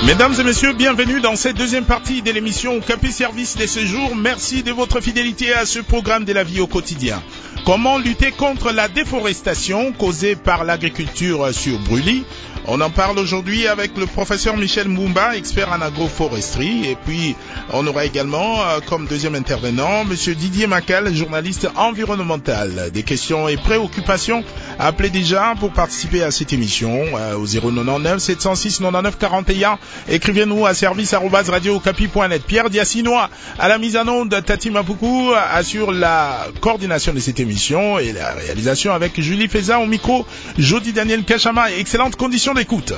Mesdames et messieurs, bienvenue dans cette deuxième partie de l'émission Okapi Service de ce jour. Merci de votre fidélité à ce programme de la vie au quotidien. Comment lutter contre la déforestation causée par l'agriculture sur brûlis? On en parle aujourd'hui avec le professeur Michel Moumba, expert en agroforesterie. Et puis, on aura également comme deuxième intervenant monsieur Didier Macal, journaliste environnemental. Des questions et préoccupations, appelez déjà pour participer à cette émission au 099 706 99 41. Écrivez-nous à service@radio-okapi.net. Pierre Diacinois à la mise en onde, Tati Mapoukou assure la coordination de cette émission et la réalisation avec Julie Feza au micro, Jody Daniel Kachama. Excellentes conditions d'écoute.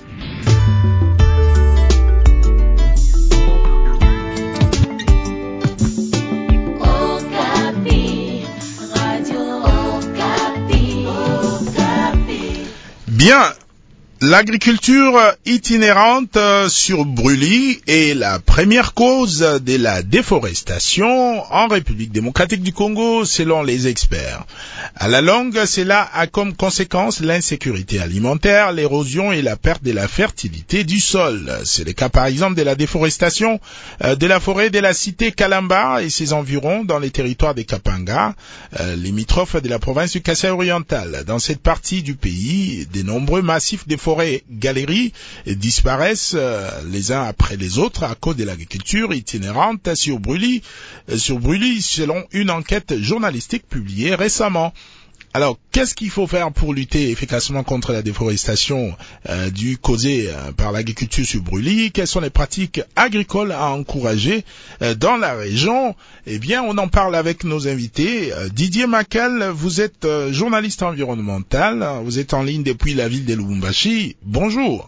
Bien. L'agriculture itinérante sur brûlis est la première cause de la déforestation en République démocratique du Congo, selon les experts. À la longue, cela a comme conséquence l'insécurité alimentaire, l'érosion et la perte de la fertilité du sol. C'est le cas par exemple de la déforestation de la forêt de la cité Kalamba et ses environs dans les territoires des Kapanga, limitrophes de la province du Kasaï oriental. Dans cette partie du pays, de nombreux massifs de forêts galeries disparaissent les uns après les autres à cause de l'agriculture itinérante sur brûlis, selon une enquête journalistique publiée récemment. Alors, qu'est-ce qu'il faut faire pour lutter efficacement contre la déforestation causée par l'agriculture sur brûlis? Quelles sont les pratiques agricoles à encourager dans la région? Eh bien, on en parle avec nos invités. Didier Macal, vous êtes journaliste environnemental. Vous êtes en ligne depuis la ville de Lubumbashi. Bonjour.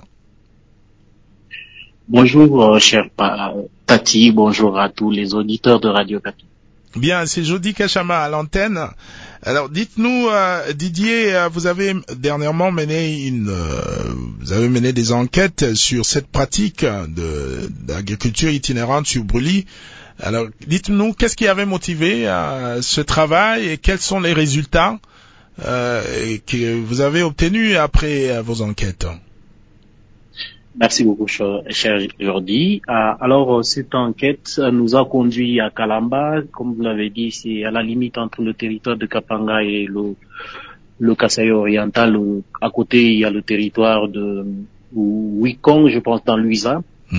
Bonjour, cher Tati. Bonjour à tous les auditeurs de Radio Okapi. Bien, c'est Jody Kachama à l'antenne. Alors, dites-nous, Didier, vous avez dernièrement mené des enquêtes sur cette pratique d'agriculture itinérante sur brûlis. Alors, dites-nous, qu'est-ce qui avait motivé ce travail et quels sont les résultats que vous avez obtenus après vos enquêtes? Merci beaucoup, cher Jordi. Alors, cette enquête nous a conduit à Kalamba. Comme vous l'avez dit, c'est à la limite entre le territoire de Kapanga et le Kasaï oriental. À côté, il y a le territoire de Wikong, je pense, dans l'Uisa.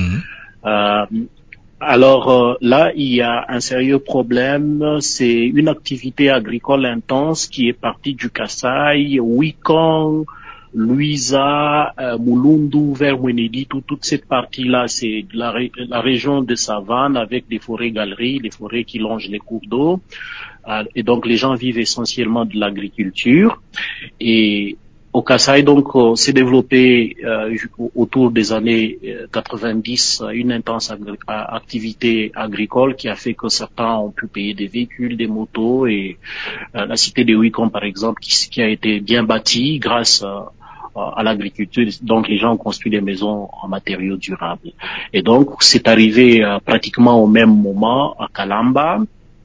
Alors là, il y a un sérieux problème. C'est une activité agricole intense qui est partie du Kasaï, Wikong, Luisa, Mulundu, vers Mwenedi, toute cette partie-là, c'est la région de savane avec des forêts galeries, des forêts qui longent les cours d'eau. Et donc, les gens vivent essentiellement de l'agriculture. Et au Kasaï, donc, s'est développé autour des années 90 une intense activité agricole qui a fait que certains ont pu payer des véhicules, des motos. Et la cité de Wikong, par exemple, qui a été bien bâtie grâce à l'agriculture, donc les gens ont construit des maisons en matériaux durables. Et donc, c'est arrivé pratiquement au même moment à Kalamba,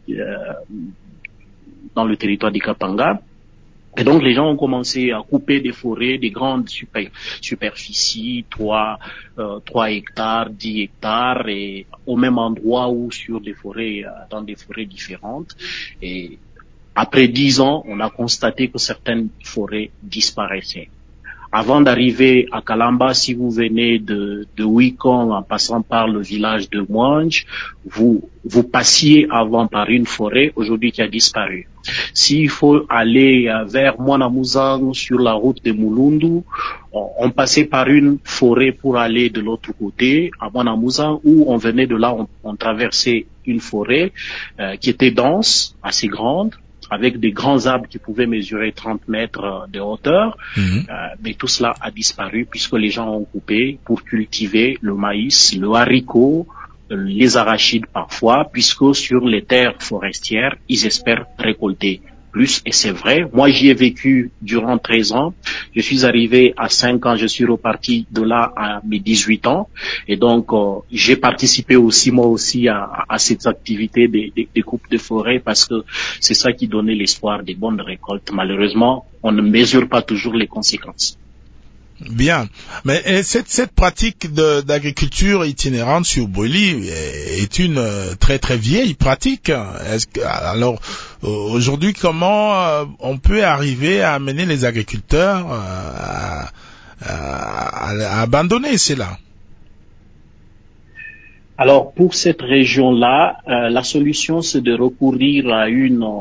dans le territoire du Kapanga. Et donc, les gens ont commencé à couper des forêts, des grandes superficies, 3 hectares, 10 hectares, et au même endroit ou sur des forêts, dans des forêts différentes. Et après 10 ans, on a constaté que certaines forêts disparaissaient. Avant d'arriver à Kalamba, si vous venez de Wikong en passant par le village de Mwanj, vous passiez avant par une forêt aujourd'hui qui a disparu. S'il faut aller vers Mwanamuzang sur la route de Mulundu, on passait par une forêt pour aller de l'autre côté, à Mwanamuzang, où on venait de là, on traversait une forêt qui était dense, assez grande, avec des grands arbres qui pouvaient mesurer 30 mètres de hauteur. Mais tout cela a disparu puisque les gens ont coupé pour cultiver le maïs, le haricot, les arachides parfois, puisque sur les terres forestières, ils espèrent récolter plus. Et c'est vrai, moi j'y ai vécu durant 13 ans. Je suis arrivé à 5 ans, je suis reparti de là à mes 18 ans. Et donc, j'ai participé aussi, moi aussi, à cette activité des coupes de forêt parce que c'est ça qui donnait l'espoir des bonnes récoltes. Malheureusement, on ne mesure pas toujours les conséquences. Bien, mais cette pratique d'agriculture itinérante sur brûlis est une très très vieille pratique. Alors aujourd'hui, comment on peut arriver à amener les agriculteurs à abandonner cela? Alors pour cette région-là, la solution c'est de recourir à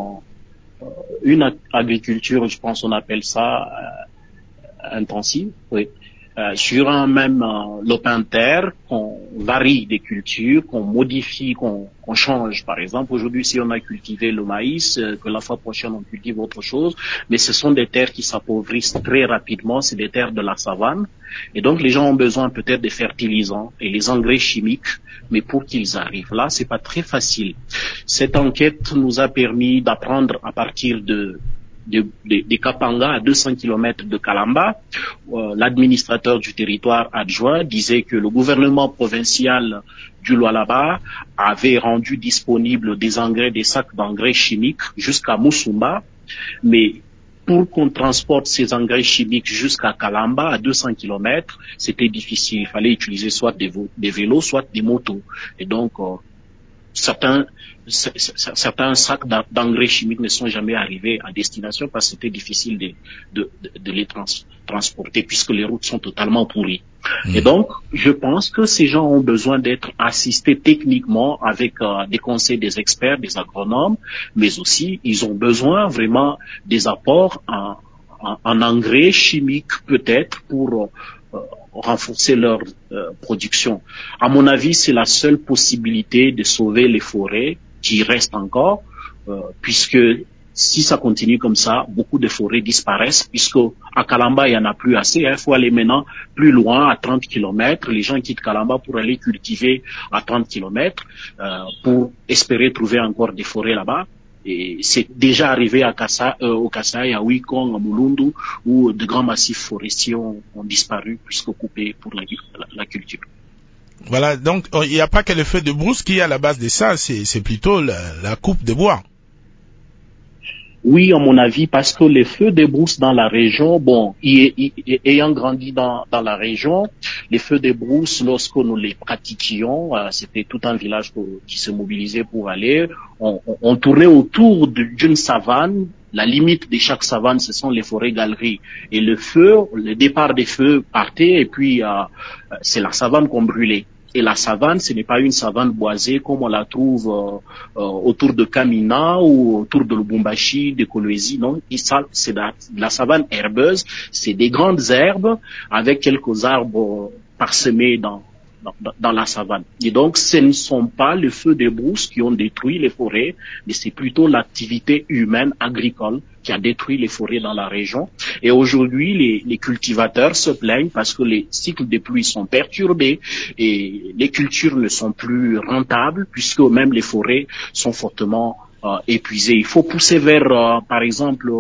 une agriculture, je pense on appelle ça intensive, oui. Sur un même lopin de terre, qu'on varie des cultures, qu'on modifie, qu'on change. Par exemple, aujourd'hui, si on a cultivé le maïs, que la fois prochaine on cultive autre chose, mais ce sont des terres qui s'appauvrissent très rapidement, c'est des terres de la savane. Et donc, les gens ont besoin peut-être des fertilisants et les engrais chimiques, mais pour qu'ils arrivent là, c'est pas très facile. Cette enquête nous a permis d'apprendre à partir des Kapanga à 200 km de Kalamba. L'administrateur du territoire adjoint disait que le gouvernement provincial du Lualaba avait rendu disponible des sacs d'engrais chimiques jusqu'à Moussumba, mais pour qu'on transporte ces engrais chimiques jusqu'à Kalamba, à 200 km, c'était difficile. Il fallait utiliser soit des vélos, soit des motos. Et donc, certains sacs d'engrais chimiques ne sont jamais arrivés à destination parce que c'était difficile de les transporter puisque les routes sont totalement pourries. Et donc, je pense que ces gens ont besoin d'être assistés techniquement avec des conseils des experts, des agronomes, mais aussi ils ont besoin vraiment des apports en engrais chimiques peut-être pour renforcer leur production. À mon avis, c'est la seule possibilité de sauver les forêts qui restent encore, puisque si ça continue comme ça, beaucoup de forêts disparaissent, puisque à Kalamba, il n'y en a plus assez. Il faut aller maintenant plus loin, à 30 km. Les gens quittent Kalamba pour aller cultiver à 30 km, pour espérer trouver encore des forêts là-bas. Et c'est déjà arrivé au Kasaï, à Wikong, à Mulundu, où de grands massifs forestiers ont disparu puisque coupés pour la culture. Voilà, donc il n'y a pas que le feu de brousse qui est à la base de ça, c'est plutôt la coupe de bois. Oui, à mon avis, parce que les feux de brousse dans la région, ayant grandi dans la région, les feux de brousse, lorsque nous les pratiquions, c'était tout un village qui se mobilisait pour aller, on tournait autour d'une savane. La limite de chaque savane, ce sont les forêts-galeries. Et le départ des feux partait, et puis c'est la savane qu'on brûlait. Et la savane, ce n'est pas une savane boisée comme on la trouve autour de Kamina ou autour de Lubumbashi, de Kolwezi. Non, c'est la savane herbeuse. C'est des grandes herbes avec quelques arbres parsemés dans la savane. Et donc, ce ne sont pas les feux de brousse qui ont détruit les forêts, mais c'est plutôt l'activité humaine agricole qui a détruit les forêts dans la région. Et aujourd'hui, les cultivateurs se plaignent parce que les cycles de pluie sont perturbés et les cultures ne sont plus rentables puisque même les forêts sont fortement épuisées. Il faut pousser vers, par exemple,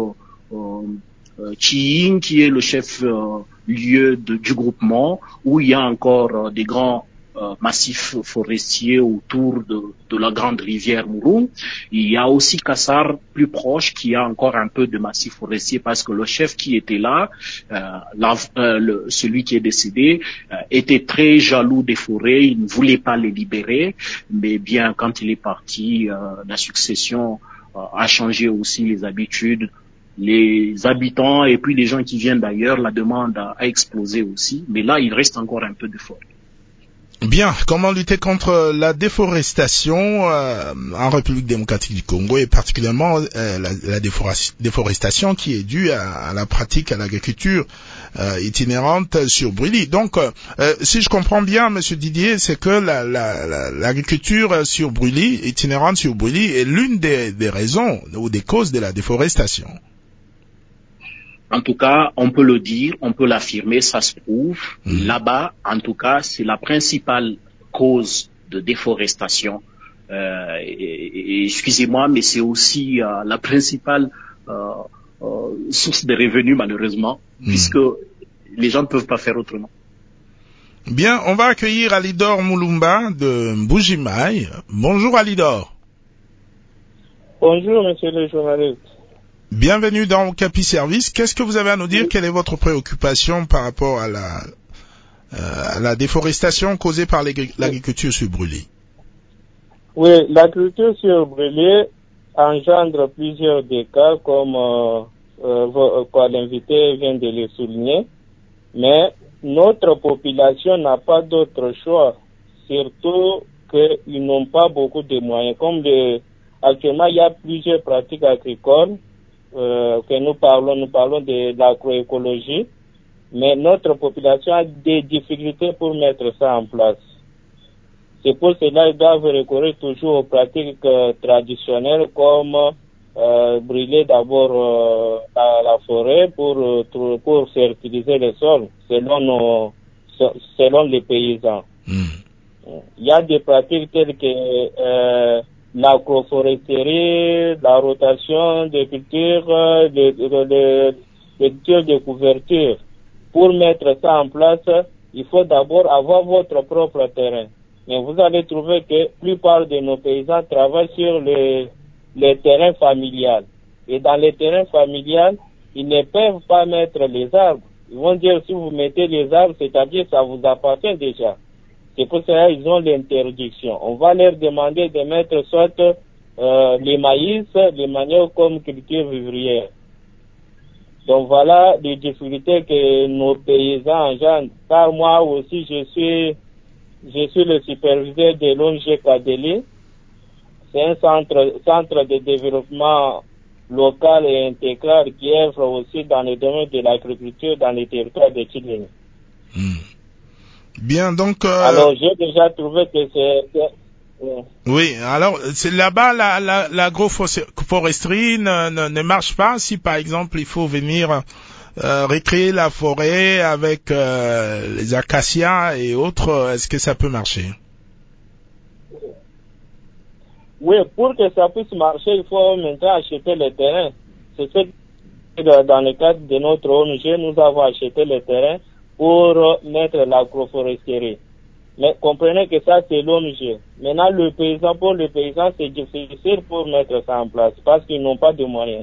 Chiying, qui est le chef lieu du groupement, où il y a encore des grands massifs forestiers autour de la grande rivière Murung. Il y a aussi Kassar, plus proche, qui a encore un peu de massif forestier parce que le chef qui était là, celui qui est décédé, était très jaloux des forêts, il ne voulait pas les libérer, mais bien quand il est parti, la succession a changé aussi les habitudes. Les habitants et puis les gens qui viennent d'ailleurs, la demande a explosé aussi. Mais là, il reste encore un peu de forêt. Bien, comment lutter contre la déforestation en République démocratique du Congo et particulièrement la déforestation qui est due à la pratique, à l'agriculture itinérante sur brûlis. Donc, si je comprends bien, Monsieur Didier, c'est que l'agriculture sur brûlis, itinérante sur brûlis, est l'une des raisons ou des causes de la déforestation. En tout cas, on peut le dire, on peut l'affirmer, ça se prouve. Là-bas, en tout cas, c'est la principale cause de déforestation. Excusez-moi, mais c'est aussi la principale source de revenus, malheureusement, puisque les gens ne peuvent pas faire autrement. Bien, on va accueillir Alidor Mulumba de Mbujimayi. Bonjour Alidor. Bonjour, monsieur le journaliste. Bienvenue dans Capi Service. Qu'est-ce que vous avez à nous dire? Quelle est votre préoccupation par rapport à la déforestation causée par l'agriculture sur brûlis? Oui, l'agriculture sur brûlis engendre plusieurs dégâts, comme l'invité vient de le souligner, mais notre population n'a pas d'autre choix, surtout qu'ils n'ont pas beaucoup de moyens. Actuellement, il y a plusieurs pratiques agricoles que nous parlons de l'agroécologie, mais notre population a des difficultés pour mettre ça en place. C'est pour cela qu'ils doivent recourir toujours aux pratiques traditionnelles, comme brûler d'abord la forêt pour fertiliser les sols selon les paysans. Il y a des pratiques telles que l'agroforesterie, la rotation des cultures, les cultures de couverture. Pour mettre ça en place, il faut d'abord avoir votre propre terrain. Mais vous allez trouver que la plupart de nos paysans travaillent sur les terrains familiales. Et dans les terrains familiales, ils ne peuvent pas mettre les arbres. Ils vont dire, si vous mettez les arbres, c'est-à-dire ça vous appartient déjà. C'est pour cela qu'ils ont l'interdiction. On va leur demander de mettre soit les maïs, les maniocs comme culture vivrière. Donc voilà les difficultés que nos paysans engendrent. Car moi aussi, je suis le superviseur de l'ONG Kadeli. C'est un centre de développement local et intégral qui œuvre aussi dans le domaine de l'agriculture dans les territoires de Chili. Bien, donc... Alors, j'ai déjà trouvé que c'est... Oui, alors, c'est là-bas, l'agroforesterie ne marche pas si, par exemple, il faut venir recréer la forêt avec les acacias et autres. Est-ce que ça peut marcher? Oui, pour que ça puisse marcher, il faut maintenant acheter le terrain. C'est ce que dans le cadre de notre ONG, nous avons acheté le terrain pour mettre l'agroforesterie. Mais comprenez que ça, c'est l'ONG. Maintenant, pour le paysan, c'est difficile pour mettre ça en place parce qu'ils n'ont pas de moyens.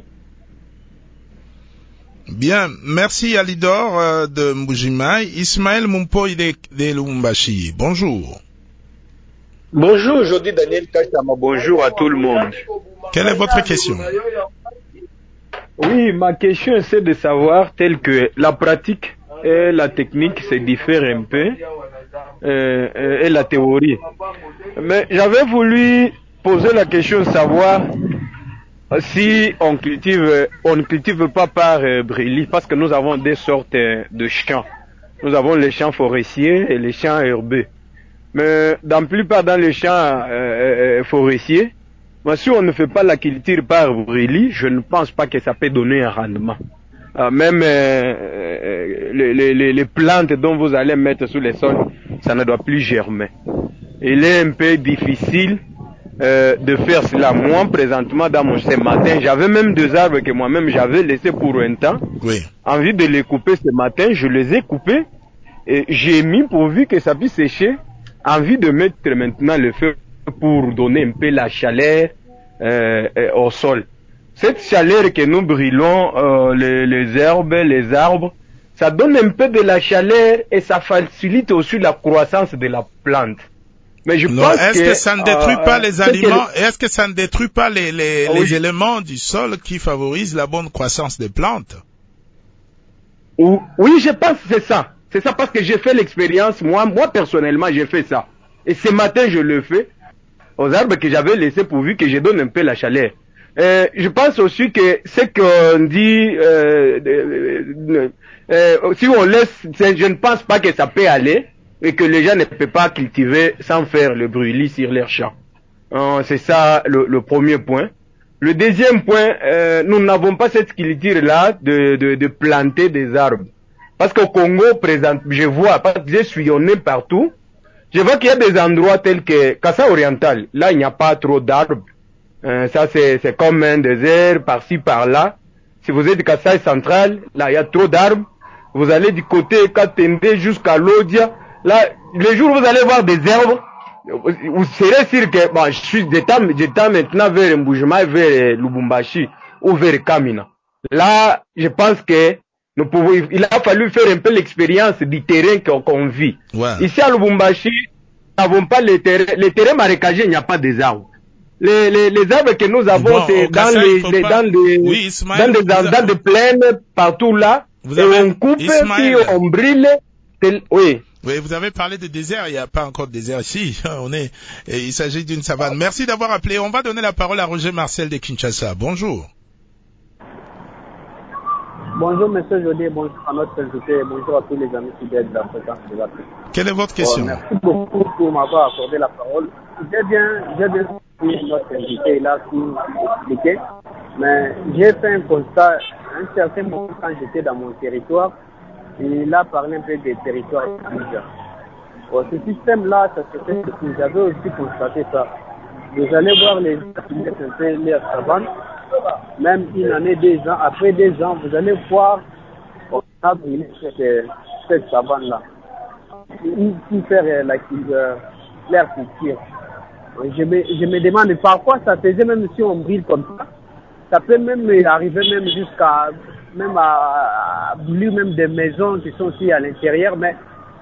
Bien, merci Alidor de Mbujimaï. Ismaël Mumpo de Lubumbashi. Bonjour. Bonjour, je dis Daniel Kachama. Bonjour à tout le monde. Quelle est votre question? Oui, ma question c'est de savoir telle que la pratique et la technique se diffèrent un peu et la théorie. Mais j'avais voulu poser la question de savoir si on ne cultive pas par brûlis, parce que nous avons des sortes de champs. Nous avons les champs forestiers et les champs herbeux. Mais dans la plupart dans les champs forestiers, si on ne fait pas la culture par brûlis, je ne pense pas que ça peut donner un rendement. Même les plantes dont vous allez mettre sous les sols, ça ne doit plus germer. Il est un peu difficile de faire cela. Moi, présentement, ce matin, j'avais même 2 arbres que moi-même j'avais laissés pour un temps. Oui. Envie de les couper ce matin, je les ai coupés et j'ai mis pourvu que ça puisse sécher. Envie de mettre maintenant le feu pour donner un peu la chaleur au sol. Cette chaleur que nous brûlons, les herbes, les arbres, ça donne un peu de la chaleur et ça facilite aussi la croissance de la plante. Mais je pense est-ce que ça ne détruit pas les aliments? Est-ce que ça ne détruit pas les éléments du sol qui favorisent la bonne croissance des plantes? Oui, je pense que c'est ça. C'est ça parce que j'ai fait l'expérience. Moi personnellement, j'ai fait ça. Et ce matin, je le fais aux arbres que j'avais laissés pourvu que je donne un peu la chaleur. Je pense aussi que ce qu'on dit, si on laisse, je ne pense pas que ça peut aller et que les gens ne peuvent pas cultiver sans faire le brûlis sur leurs champs. C'est ça le premier point. Le deuxième point, nous n'avons pas cette culture-là de planter des arbres. Parce qu'au Congo, je vois, parce que j'ai sillonné partout, je vois qu'il y a des endroits tels que Kassa oriental. Là, il n'y a pas trop d'arbres. Ça, c'est comme un désert, par-ci, par-là. Si vous êtes du Kassai central, là, il y a trop d'arbres. Vous allez du côté Katende jusqu'à Lodia. Là, les jours où vous allez voir des herbes, vous serez sûr que, j'étais maintenant vers Mbujimaï, vers Lubumbashi, ou vers Kamina. Là, je pense que il a fallu faire un peu l'expérience du terrain qu'on vit. Ouais. Ici à Lubumbashi, nous n'avons pas les terrains marécagés, il n'y a pas des arbres. Les arbres que nous avons, c'est dans des plaines, partout là. On coupe, puis on brûle. Oui. Oui, vous avez parlé de désert, il n'y a pas encore de désert ici. Il s'agit d'une savane. Merci d'avoir appelé. On va donner la parole à Roger Marcel de Kinshasa. Bonjour. Bonjour, monsieur Jodé, bonjour à notre invité, bonjour à tous les amis qui viennent de la fréquence de la paix. Quelle est votre question? Merci beaucoup pour m'avoir accordé la parole. J'ai bien compris notre invité là pour expliquer, mais j'ai fait un constat à un certain moment quand j'étais dans mon territoire. Il a parlé un peu des territoires étrangers. Ce système-là, ça se fait que j'avais aussi constaté ça. Vous allez voir les gens qui mettent un peu leur savane, même une année, 2 ans, après 2 ans, vous allez voir on a brûlé cette savane-là. Pour faire leur culture. Je me demande parfois, ça faisait même si on brûle comme ça peut même arriver même jusqu'à brûler même des maisons qui sont aussi à l'intérieur, mais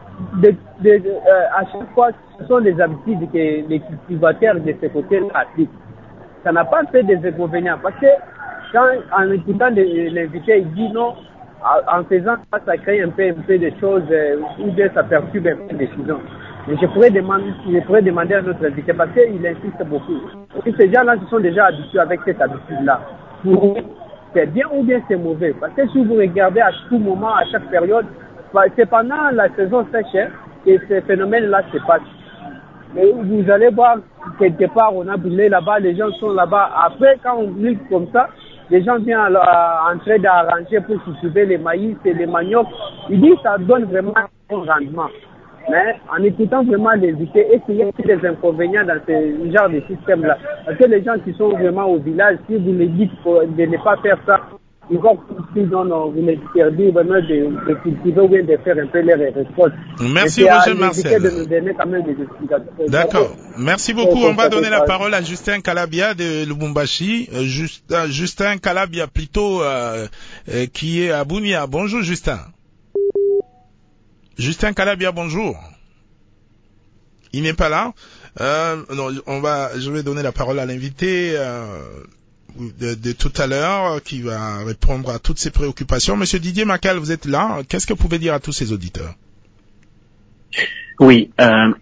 à chaque fois, ce sont des habitudes que les cultivateurs de ce côté-là appliquent. Ça n'a pas fait des inconvénients parce que quand en écoutant l'invité, il dit non, en faisant ça, ça crée un peu de choses ou bien ça perturbe un peu les décisions. Mais je pourrais demander à notre invité parce qu'il insiste beaucoup. Et ces gens-là se sont déjà habitués avec cette habitude-là. Pour eux, c'est bien ou bien c'est mauvais. Parce que si vous regardez à tout moment, à chaque période, c'est pendant la saison sèche que ces phénomènes-là se passent. Mais vous allez voir, quelque part, on a brûlé là-bas, les gens sont là-bas. Après, quand on brûle comme ça, les gens viennent en train d'arranger pour cultiver les maïs et les maniocs. Ils disent que ça donne vraiment un bon rendement. Mais en écoutant vraiment les invités, est-ce qu'il y a des inconvénients dans ce genre de système-là? Parce que les gens qui sont vraiment au village, si vous les dites de ne pas faire ça, ils vont vous les interdire vraiment de cultiver ou bien de faire un peu les récoltes. Merci Roger Marcel. De nous donner quand même des explications. D'accord. Merci beaucoup. On va donner la parole à Justin Kalabia de Lubumbashi. Justin Kalabia plutôt, qui est à Bunia. Bonjour Justin. Justin Kalabia, bonjour. Il n'est pas là. Non, je vais donner la parole à l'invité de tout à l'heure qui va répondre à toutes ces préoccupations. Monsieur Didier Macal, vous êtes là. Qu'est-ce que vous pouvez dire à tous ces auditeurs? Oui,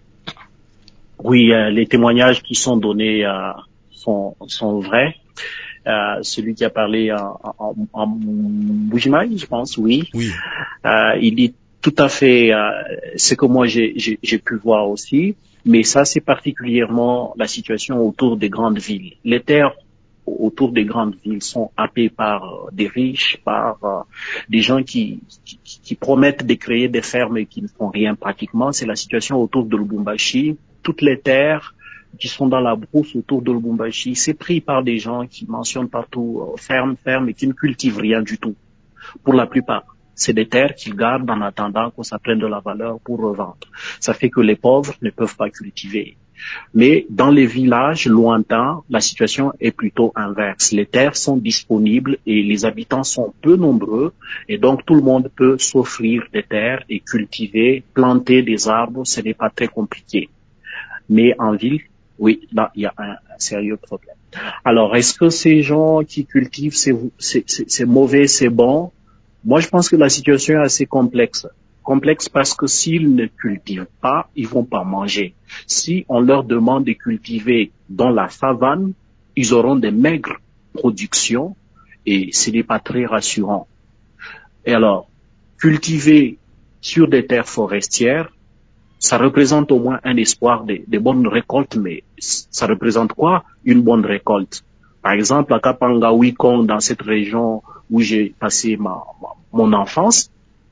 les témoignages qui sont donnés sont vrais. Celui qui a parlé en Bujimaï, je pense, oui. Il dit tout à fait ce que moi j'ai pu voir aussi, mais ça c'est particulièrement la situation autour des grandes villes. Les terres autour des grandes villes sont happées par des riches, par des gens qui promettent de créer des fermes et qui ne font rien pratiquement. C'est la situation autour de Lubumbashi. Toutes les terres qui sont dans la brousse autour de Lubumbashi, c'est pris par des gens qui mentionnent partout ferme et qui ne cultivent rien du tout, pour la plupart. C'est des terres qu'ils gardent en attendant que ça prenne de la valeur pour revendre. Ça fait que les pauvres ne peuvent pas cultiver. Mais dans les villages lointains, la situation est plutôt inverse. Les terres sont disponibles et les habitants sont peu nombreux et donc tout le monde peut s'offrir des terres et cultiver, planter des arbres, ce n'est pas très compliqué. Mais en ville, oui, là, il y a un sérieux problème. Alors, est-ce que ces gens qui cultivent, c'est mauvais, c'est bon? Moi, je pense que la situation est assez complexe. Complexe parce que s'ils ne cultivent pas, ils vont pas manger. Si on leur demande de cultiver dans la savane, ils auront des maigres productions et ce n'est pas très rassurant. Et alors, cultiver sur des terres forestières, ça représente au moins un espoir de bonnes récoltes, mais ça représente quoi, une bonne récolte? Par exemple, à Kapanga, Wikong, dans cette région où j'ai passé mon enfance,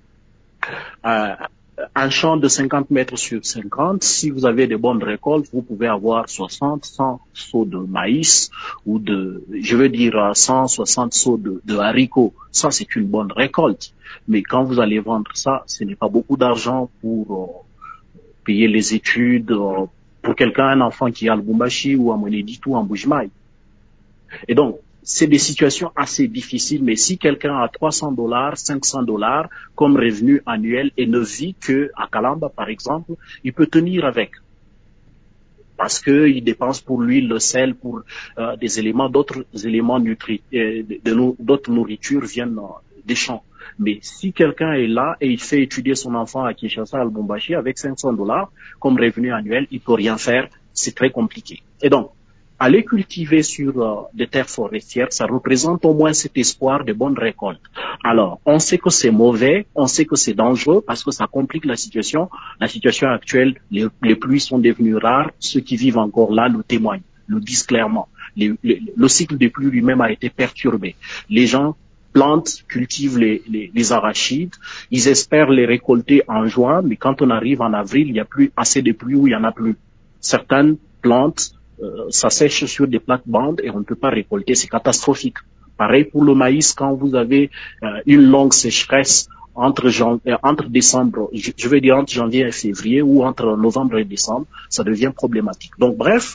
un champ de 50 mètres sur 50, si vous avez de bonnes récoltes, vous pouvez avoir 60, 100 seaux de maïs ou 160 seaux de haricots. Ça, c'est une bonne récolte. Mais quand vous allez vendre ça, ce n'est pas beaucoup d'argent pour payer les études pour quelqu'un, un enfant qui est à Lubumbashi ou à Moneditu ou en Bujimaï. Et donc, c'est des situations assez difficiles, mais si quelqu'un a $300, $500 comme revenu annuel et ne vit que à Kalamba, par exemple, il peut tenir avec. Parce que il dépense pour l'huile, le sel, pour des éléments, d'autres éléments d'autres nourritures viennent des champs. Mais si quelqu'un est là et il fait étudier son enfant à Kinshasa, à Lubumbashi, avec $500 comme revenu annuel, il peut rien faire, c'est très compliqué. Et donc, aller cultiver sur des terres forestières, ça représente au moins cet espoir de bonnes récoltes. Alors, on sait que c'est mauvais, on sait que c'est dangereux parce que ça complique la situation. La situation actuelle, les pluies sont devenues rares. Ceux qui vivent encore là le témoignent, le disent clairement. Le cycle des pluies lui-même a été perturbé. Les gens plantent, cultivent les arachides. Ils espèrent les récolter en juin, mais quand on arrive en avril, il n'y a plus assez de pluie ou il n'y en a plus. Certaines plantes ça sèche sur des plates-bandes et on ne peut pas récolter, c'est catastrophique. Pareil pour le maïs, quand vous avez une longue sécheresse entre décembre, je vais dire entre janvier et février ou entre novembre et décembre, ça devient problématique. Donc bref,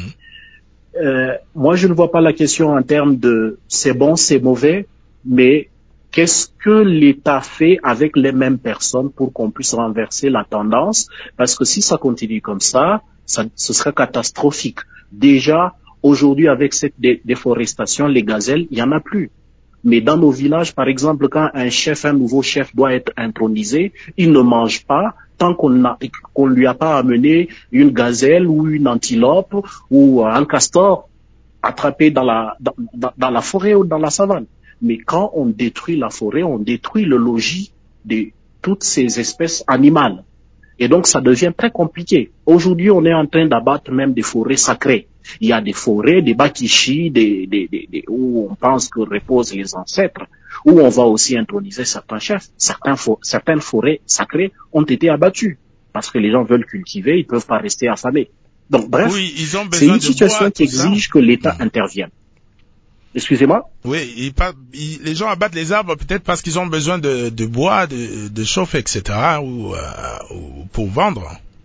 moi je ne vois pas la question en termes de c'est bon, c'est mauvais, mais qu'est-ce que l'État fait avec les mêmes personnes pour qu'on puisse renverser la tendance? Parce que si ça continue comme ça, ce serait catastrophique. Déjà, aujourd'hui, avec cette déforestation, les gazelles, il n'y en a plus. Mais dans nos villages, par exemple, quand un nouveau chef doit être intronisé, il ne mange pas tant qu'on lui a pas amené une gazelle ou une antilope ou un castor attrapé dans la forêt ou dans la savane. Mais quand on détruit la forêt, on détruit le logis de toutes ces espèces animales. Et donc, ça devient très compliqué. Aujourd'hui, on est en train d'abattre même des forêts sacrées. Il y a des forêts, des bakishi, où on pense que reposent les ancêtres, où on va aussi introniser certains chefs. Certaines forêts sacrées ont été abattues. Parce que les gens veulent cultiver, ils peuvent pas rester affamés. Donc, bref, oui, c'est une situation qui exige que l'État intervienne. Excusez-moi? Oui, les gens abattent les arbres peut-être parce qu'ils ont besoin de bois, de chauffe, etc., ou pour vendre.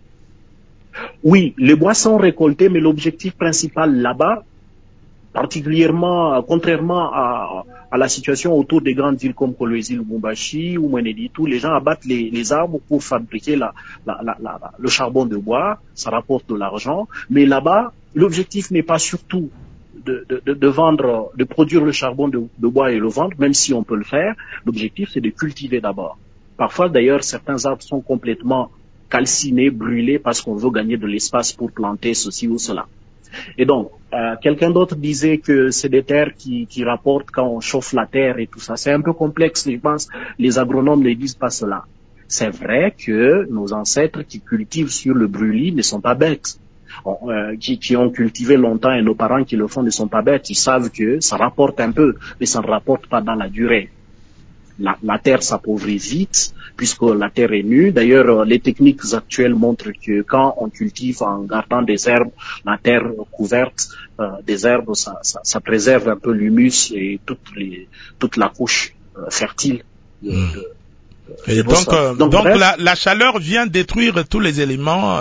Oui, les bois sont récoltés, mais l'objectif principal là-bas, particulièrement, contrairement à la situation autour des grandes villes comme Kolwezi, Lubumbashi ou Mweneditu, les gens abattent les arbres pour fabriquer le charbon de bois, ça rapporte de l'argent, mais là-bas, l'objectif n'est pas surtout de vendre, de produire le charbon de bois et le vendre, même si on peut le faire. L'objectif, c'est de cultiver d'abord. Parfois, d'ailleurs, certains arbres sont complètement calcinés, brûlés, parce qu'on veut gagner de l'espace pour planter ceci ou cela. Et donc, quelqu'un d'autre disait que c'est des terres qui rapportent quand on chauffe la terre et tout ça. C'est un peu complexe, je pense. Les agronomes ne disent pas cela. C'est vrai que nos ancêtres qui cultivent sur le brûlis ne sont pas bêtes. Qui ont cultivé longtemps et nos parents qui le font ne sont pas bêtes. Ils savent que ça rapporte un peu, mais ça ne rapporte pas dans la durée. La terre s'appauvrit vite puisque la terre est nue. D'ailleurs, les techniques actuelles montrent que quand on cultive en gardant des herbes, la terre couverte des herbes, ça préserve un peu l'humus et toute la couche fertile. Et donc bref, la chaleur vient détruire tous les éléments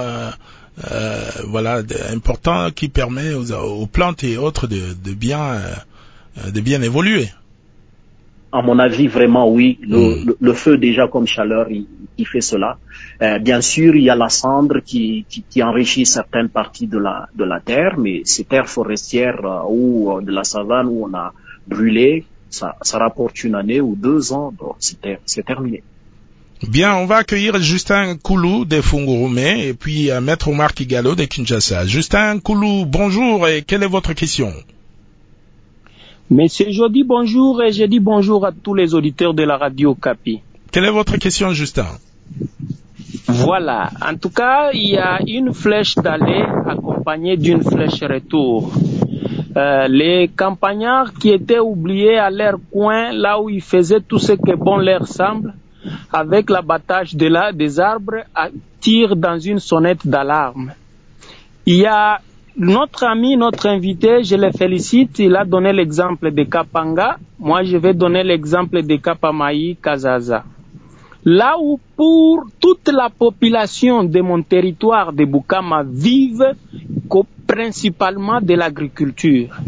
importants qui permettent aux plantes et autres de bien évoluer. À mon avis, vraiment, oui. Le feu, déjà, comme chaleur, il fait cela. Bien sûr, il y a la cendre qui enrichit certaines parties de la terre, mais ces terres forestières ou de la savane où on a brûlé, ça rapporte 1 année ou 2 ans, donc c'est terminé. Bien, on va accueillir Justin Koulou de Fungurume et puis Maître Omar Kigalo de Kinshasa. Justin Koulou, bonjour et quelle est votre question? Monsieur Jody, bonjour et je dis bonjour à tous les auditeurs de la radio Kapi. Quelle est votre question, Justin? Voilà. En tout cas, il y a une flèche d'aller accompagnée d'une flèche retour. Les campagnards qui étaient oubliés à leur coin, là où ils faisaient tout ce que bon leur semble, avec l'abattage des arbres, tirent dans une sonnette d'alarme. Il y a notre ami, notre invité, je le félicite, il a donné l'exemple de Kapanga. Moi, je vais donner l'exemple de Kapamaï, Kazaza. Là où pour toute la population de mon territoire de Bukama vive principalement de l'agriculture.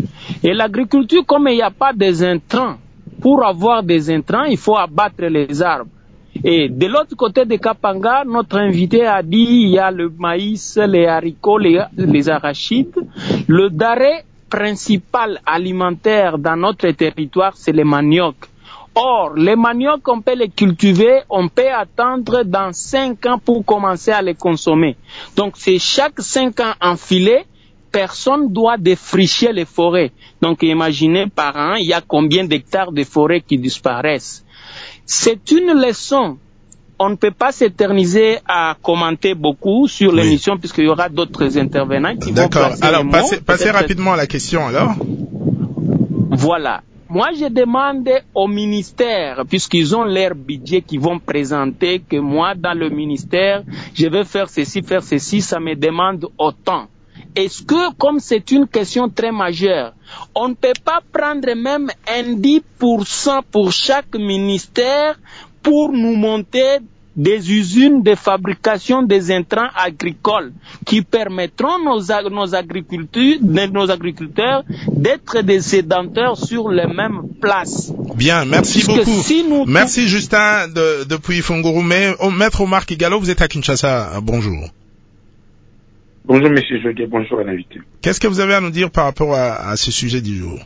Et l'agriculture, comme il n'y a pas des intrants, pour avoir des intrants, il faut abattre les arbres. Et de l'autre côté de Kapanga, notre invité a dit il y a le maïs, les haricots, les arachides. Le denrée principal alimentaire dans notre territoire, c'est les manioc. Or, les manioc, on peut les cultiver, on peut attendre dans 5 ans pour commencer à les consommer. Donc, c'est chaque 5 ans enfilé, personne doit défricher les forêts. Donc, imaginez par an, il y a combien d'hectares de forêts qui disparaissent. C'est une leçon. On ne peut pas s'éterniser à commenter beaucoup sur l'émission puisqu'il y aura d'autres intervenants qui vont placer les mots. Alors, passez rapidement à la question alors. Voilà. Moi, je demande au ministère, puisqu'ils ont leur budget qu'ils vont présenter, que moi, dans le ministère, je vais faire ceci, ça me demande autant. Est-ce que, comme c'est une question très majeure, on ne peut pas prendre même un 10% pour chaque ministère pour nous monter des usines de fabrication des intrants agricoles qui permettront nos agriculteurs d'être des sédentaires sur les mêmes places. Bien, merci beaucoup. Merci Justin depuis Funguru. Mais Maître Omar Kigalo, vous êtes à Kinshasa. Bonjour. Bonjour Monsieur Joguet, bonjour à l'invité. Qu'est-ce que vous avez à nous dire par rapport à ce sujet du jour?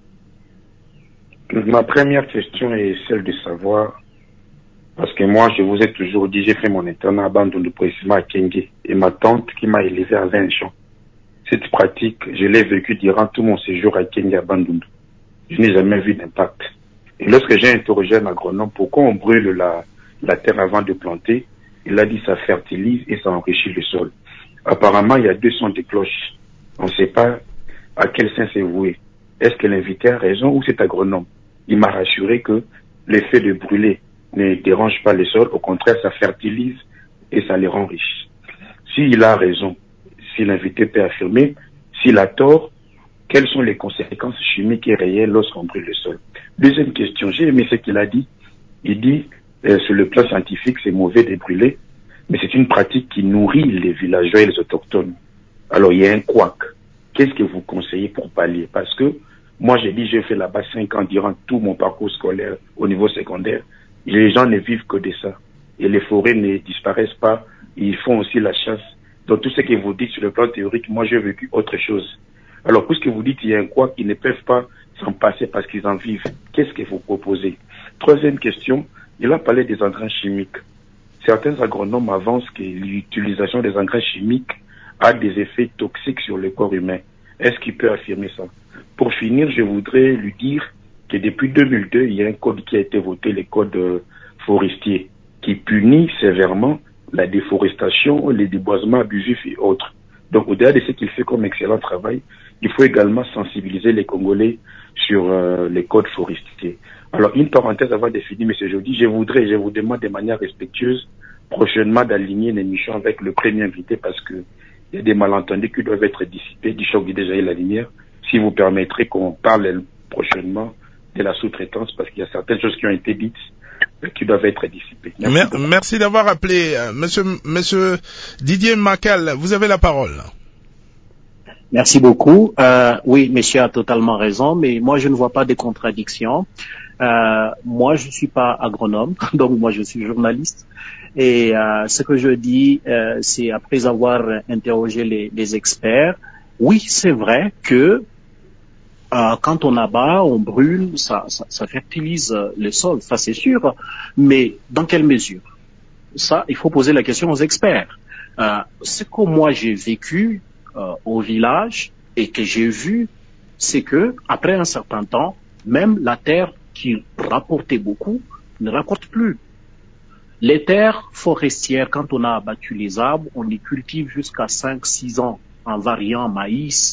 Ma première question est celle de savoir, parce que moi je vous ai toujours dit, j'ai fait mon internat à Bandundu précisément à Kenge, et ma tante qui m'a élevé avait un champ. Cette pratique, je l'ai vécue durant tout mon séjour à Kenge à Bandundu. Je n'ai jamais vu d'impact. Et lorsque j'ai interrogé un agronome pourquoi on brûle la terre avant de planter, il a dit ça fertilise et ça enrichit le sol. Apparemment, il y a 2 sons de cloche. On ne sait pas à quel sens c'est voué. Est-ce que l'invité a raison ou c'est agronome? Il m'a rassuré que l'effet de brûler ne dérange pas les sols. Au contraire, ça fertilise et ça les rend riches. S'il a raison, si l'invité peut affirmer, s'il a tort, quelles sont les conséquences chimiques et réelles lorsqu'on brûle le sol? Deuxième question, j'ai aimé ce qu'il a dit. Il dit, sur le plan scientifique, c'est mauvais de brûler. Mais c'est une pratique qui nourrit les villageois et les autochtones. Alors, il y a un couac. Qu'est-ce que vous conseillez pour pallier? Parce que moi, j'ai dit, j'ai fait là-bas 5 ans durant tout mon parcours scolaire au niveau secondaire. Les gens ne vivent que de ça. Et les forêts ne disparaissent pas. Ils font aussi la chasse. Donc, tout ce que vous dites sur le plan théorique, moi, j'ai vécu autre chose. Alors, puisque vous dites qu'il y a un couac, ils ne peuvent pas s'en passer parce qu'ils en vivent. Qu'est-ce que vous proposez? Troisième question, il a parlé des engrais chimiques. Certains agronomes avancent que l'utilisation des engrais chimiques a des effets toxiques sur le corps humain. Est-ce qu'il peut affirmer ça? Pour finir, je voudrais lui dire que depuis 2002, il y a un code qui a été voté, le code forestier, qui punit sévèrement la déforestation, les déboisements abusifs et autres. Donc, au-delà de ce qu'il fait comme excellent travail, il faut également sensibiliser les Congolais sur les codes forestiers. Alors, une parenthèse avant de finir, M. Jody, je vous demande de manière respectueuse, prochainement d'aligner l'émission avec le premier invité parce que il y a des malentendus qui doivent être dissipés. Du choc déjà eu la lumière. Si vous permettrez qu'on parle prochainement de la sous-traitance parce qu'il y a certaines choses qui ont été dites qui doivent être dissipées. Merci d'avoir appelé. Monsieur Didier Macal, vous avez la parole. Merci beaucoup. Oui, monsieur a totalement raison, mais moi je ne vois pas de contradiction. Moi je suis pas agronome, donc moi je suis journaliste. Et ce que je dis, c'est après avoir interrogé les experts, oui, c'est vrai que quand on abat, on brûle, ça fertilise le sol, ça c'est sûr. Mais dans quelle mesure? Ça, il faut poser la question aux experts. Ce que moi j'ai vécu au village et que j'ai vu, c'est que après un certain temps, même la terre qui rapportait beaucoup ne rapporte plus. Les terres forestières, quand on a abattu les arbres, on les cultive jusqu'à 5-6 ans en variant maïs,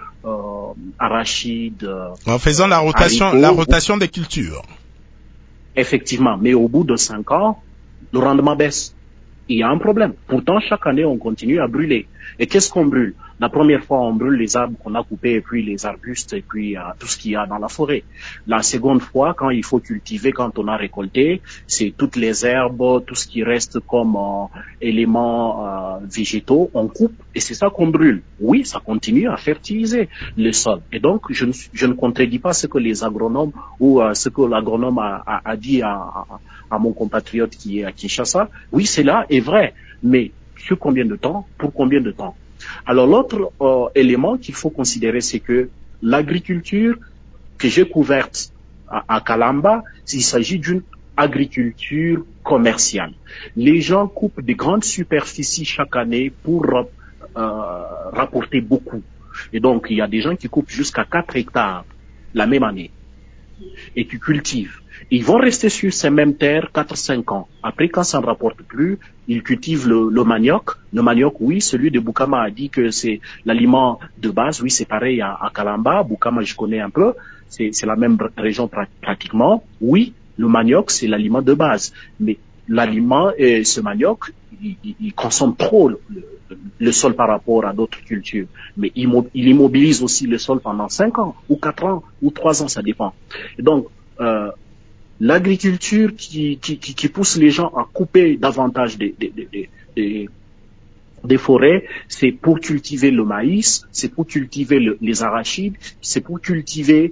arachides. En faisant la rotation des cultures. Effectivement, mais au bout de 5 ans, le rendement baisse. Il y a un problème. Pourtant, chaque année, on continue à brûler. Et qu'est-ce qu'on brûle? La première fois, on brûle les arbres qu'on a coupés et puis les arbustes et puis tout ce qu'il y a dans la forêt. La seconde fois, quand il faut cultiver, quand on a récolté, c'est toutes les herbes, tout ce qui reste comme éléments végétaux, on coupe et c'est ça qu'on brûle. Oui, ça continue à fertiliser le sol. Et donc, je ne contredis pas ce que les agronomes ou ce que l'agronome a dit à mon compatriote qui est à Kinshasa. Oui, cela est vrai. Mais sur combien de temps? Pour combien de temps? Alors l'autre élément qu'il faut considérer, c'est que l'agriculture que j'ai couverte à Kalamba, il s'agit d'une agriculture commerciale. Les gens coupent des grandes superficies chaque année pour rapporter beaucoup. Et donc il y a des gens qui coupent jusqu'à 4 hectares la même année et qui cultivent. Ils vont rester sur ces mêmes terres 4-5 ans. Après, quand ça ne rapporte plus, ils cultivent le manioc. Le manioc, oui, celui de Boukama a dit que c'est l'aliment de base. Oui, c'est pareil à Kalamba. Boukama, je connais un peu. C'est la même région pratiquement. Oui, le manioc, c'est l'aliment de base. Mais l'aliment, ce manioc, il consomme trop le sol par rapport à d'autres cultures. Mais il immobilise aussi le sol pendant 5 ans, ou 4 ans, ou 3 ans, ça dépend. Et donc, l'agriculture qui pousse les gens à couper davantage des forêts, c'est pour cultiver le maïs, c'est pour cultiver les arachides, c'est pour cultiver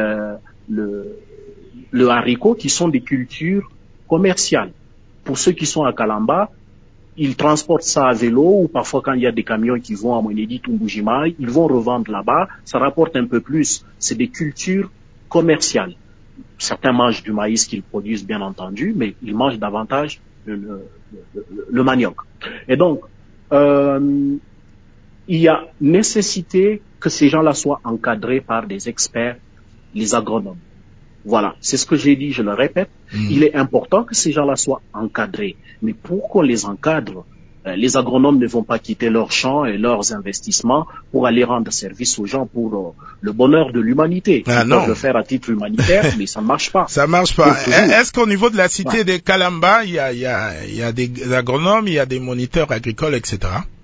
le haricot, qui sont des cultures commerciales. Pour ceux qui sont à Kalamba, ils transportent ça à vélo ou parfois quand il y a des camions qui vont à Monedi, Tumbujima, ils vont revendre là-bas, ça rapporte un peu plus. C'est des cultures commerciales. Certains mangent du maïs qu'ils produisent, bien entendu, mais ils mangent davantage le manioc. Et donc, il y a nécessité que ces gens-là soient encadrés par des experts, les agronomes. Voilà, c'est ce que j'ai dit, je le répète. Il est important que ces gens-là soient encadrés. Mais pour qu'on les encadre, les agronomes ne vont pas quitter leurs champs et leurs investissements pour aller rendre service aux gens pour le bonheur de l'humanité. Ils peuvent le faire à titre humanitaire, mais ça ne marche pas. Ça marche pas. Est-ce qu'au niveau de la cité de Kalamba, il y a des agronomes, il y a des moniteurs agricoles, etc.?